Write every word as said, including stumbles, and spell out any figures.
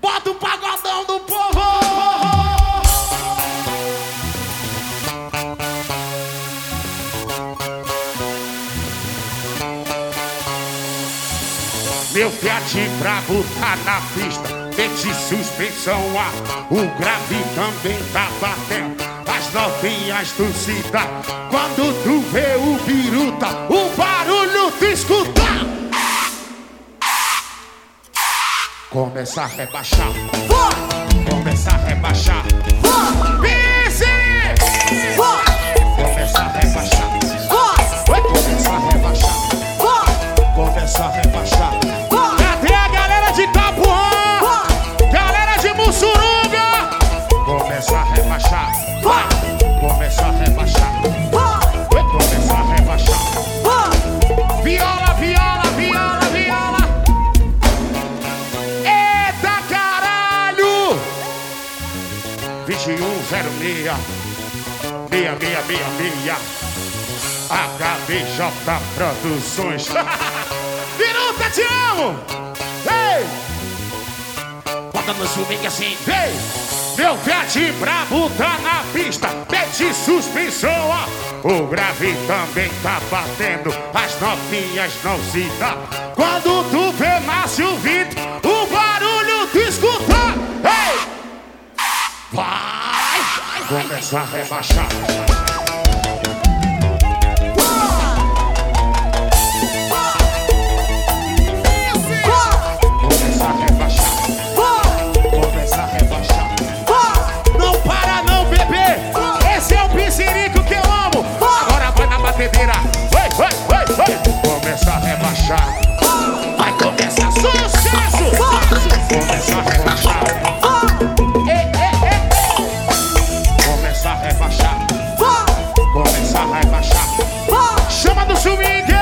Bota o pagodão do povo. Meu Fiat pra botar na pista, mete suspensão a, o grave também tá batendo, as novinhas do cida. Quando tu vê o biruta, o barulho tu escuta. Começa a rebaixar, começa a rebaixar, Busy! Começa a rebaixar, começa a rebaixar, começa a rebaixar. Cadê a galera de Itapuã? Galera de Mussuruga? Começa a rebaixar, vai! Começa a rebaixar, vai! Começa a rebaixar. Viola, viola, viola, viola. Eita caralho! vinte e um zero seis seis seis seis seis H B J Produções. Biruta, te amo! Ei! Bota no swing assim, vem! Meu Fiat pra botar na pista, mete suspensão, ó. O grave também tá batendo, as novinhas não se dá. Quando tu vê nasce o vento, o barulho tu escuta. Ei! Vai! Começa a rebaixar. Vai, vai, vai, vai. Começa a rebaixar. Vai começar sucesso. Começa a rebaixar. Ei, ei, ei. Começa a rebaixar. Começa a rebaixar. Chama do swing.